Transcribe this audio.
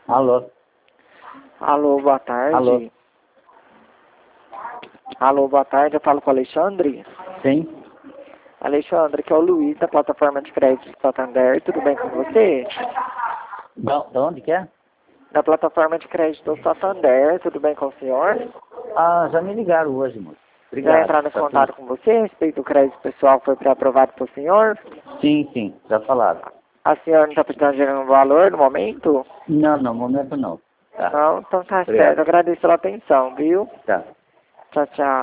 Alô? Alô, boa tarde. Alô? Alô, boa tarde. Eu falo com o Alexandre. Sim? Alexandre, que é o Luiz, da plataforma de crédito do Santander. Tudo bem com você? De onde que é? Da plataforma de crédito do Santander. Tudo bem com o senhor? Ah, já me ligaram hoje, moço. Já Obrigado. entraram em Tá contato tudo. com você a respeito do crédito pessoal que foi pré-aprovado pelo senhor? Sim, já falaram. A senhora não está precisando de nenhum valor no momento? Não, no momento não. Tá. Não? Então tá Obrigado. certo. Agradeço pela atenção, viu? Tá. Tchau, tchau.